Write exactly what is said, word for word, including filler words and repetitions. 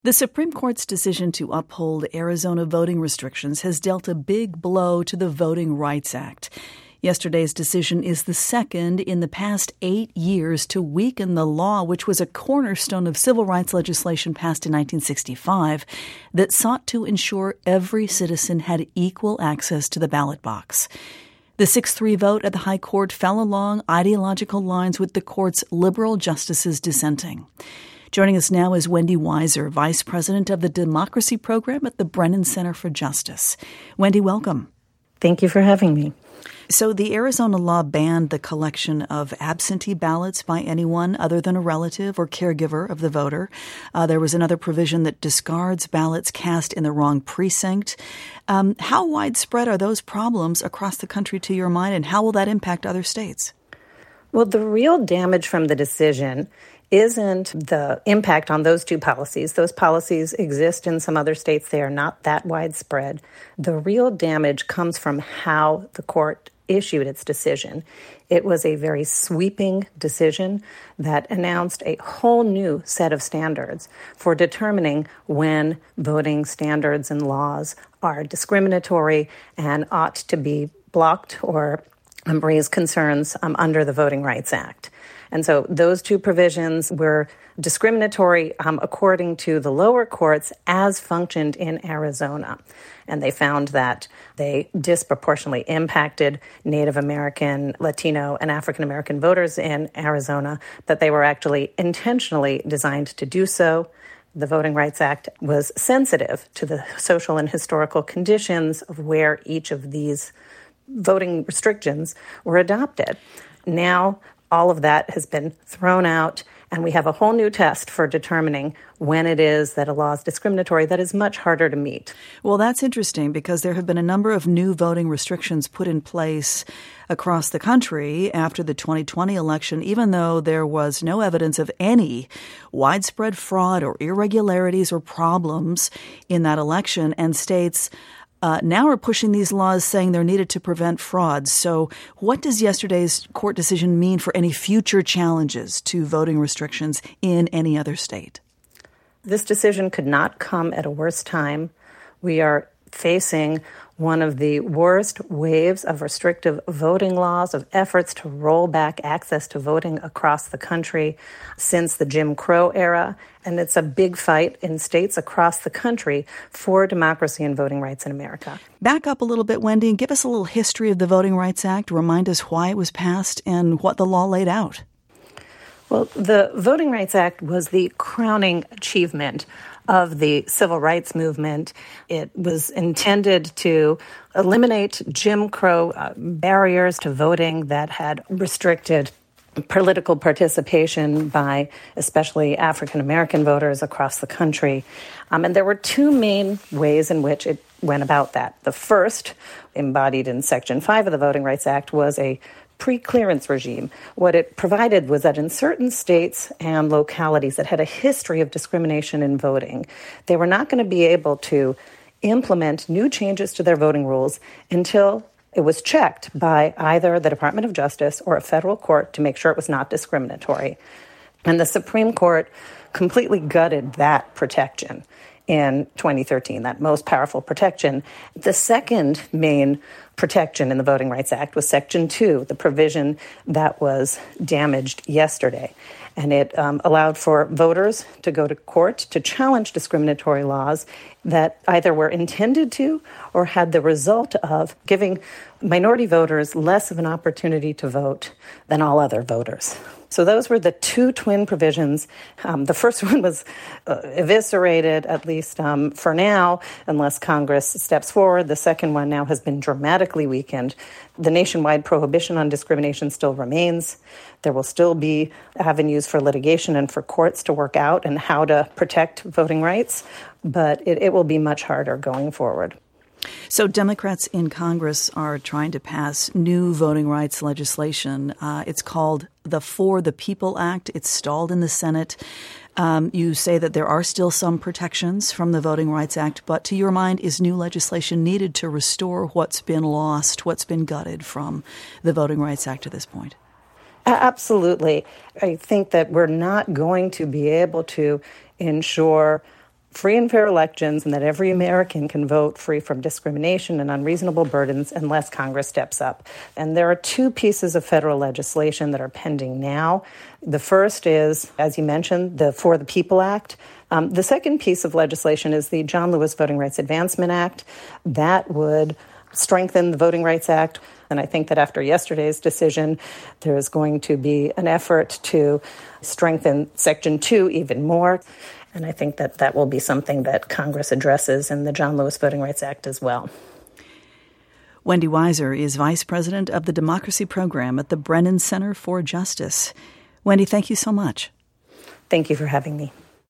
The Supreme Court's decision to uphold Arizona voting restrictions has dealt a big blow to the Voting Rights Act. Yesterday's decision is the second in the past eight years to weaken the law, which was a cornerstone of civil rights legislation passed in nineteen sixty-five that sought to ensure every citizen had equal access to the ballot box. The six three vote at the High Court fell along ideological lines with the court's liberal justices dissenting. Joining us now is Wendy Weiser, Vice President of the Democracy Program at the Brennan Center for Justice. Wendy, welcome. Thank you for having me. So the Arizona law banned the collection of absentee ballots by anyone other than a relative or caregiver of the voter. Uh, there was another provision that discards ballots cast in the wrong precinct. Um, how widespread are those problems across the country to your mind, and how will that impact other states? Well, the real damage from the decision isn't the impact on those two policies. Those policies exist in some other states. They are not that widespread. The real damage comes from how the court issued its decision. It was a very sweeping decision that announced a whole new set of standards for determining when voting standards and laws are discriminatory and ought to be blocked or um, raise concerns um, under the Voting Rights Act. And so those two provisions were discriminatory um, according to the lower courts as functioned in Arizona. And they found that they disproportionately impacted Native American, Latino, and African American voters in Arizona, that they were actually intentionally designed to do so. The Voting Rights Act was sensitive to the social and historical conditions of where each of these voting restrictions were adopted. Now, all of that has been thrown out, and we have a whole new test for determining when it is that a law is discriminatory that is much harder to meet. Well, that's interesting because there have been a number of new voting restrictions put in place across the country after the twenty twenty election, even though there was no evidence of any widespread fraud or irregularities or problems in that election, and states Uh, now are pushing these laws saying they're needed to prevent fraud. So what does yesterday's court decision mean for any future challenges to voting restrictions in any other state? This decision could not come at a worse time. We are facing one of the worst waves of restrictive voting laws, of efforts to roll back access to voting across the country since the Jim Crow era. And it's a big fight in states across the country for democracy and voting rights in America. Back up a little bit, Wendy, and give us a little history of the Voting Rights Act. Remind us why it was passed and what the law laid out. Well, the Voting Rights Act was the crowning achievement of the civil rights movement. It was intended to eliminate Jim Crow uh, barriers to voting that had restricted political participation by especially African American voters across the country. Um, and there were two main ways in which it went about that. The first, embodied in Section five of the Voting Rights Act, was a pre-clearance regime. What it provided was that in certain states and localities that had a history of discrimination in voting, they were not going to be able to implement new changes to their voting rules until it was checked by either the Department of Justice or a federal court to make sure it was not discriminatory. And the Supreme Court completely gutted that protection in twenty thirteen, that most powerful protection. The second main protection in the Voting Rights Act was Section two, the provision that was damaged yesterday. And it um, allowed for voters to go to court to challenge discriminatory laws that either were intended to or had the result of giving minority voters less of an opportunity to vote than all other voters. So those were the two twin provisions. Um, the first one was uh, eviscerated, at least um, for now, unless Congress steps forward. The second one now has been dramatically weakened. The nationwide prohibition on discrimination still remains. There will still be avenues for litigation and for courts to work out and how to protect voting rights, but it, it will be much harder going forward. So Democrats in Congress are trying to pass new voting rights legislation. Uh, it's called the For the People Act. It's stalled in the Senate. Um, you say that there are still some protections from the Voting Rights Act, but to your mind, is new legislation needed to restore what's been lost, what's been gutted from the Voting Rights Act at this point? Absolutely. I think that we're not going to be able to ensure free and fair elections and that every American can vote free from discrimination and unreasonable burdens unless Congress steps up. And there are two pieces of federal legislation that are pending now. The first is, as you mentioned, the For the People Act. Um, the second piece of legislation is the John Lewis Voting Rights Advancement Act. That would strengthen the Voting Rights Act. And I think that after yesterday's decision, there is going to be an effort to strengthen Section two even more. And I think that that will be something that Congress addresses in the John Lewis Voting Rights Act as well. Wendy Weiser is Vice President of the Democracy Program at the Brennan Center for Justice. Wendy, thank you so much. Thank you for having me.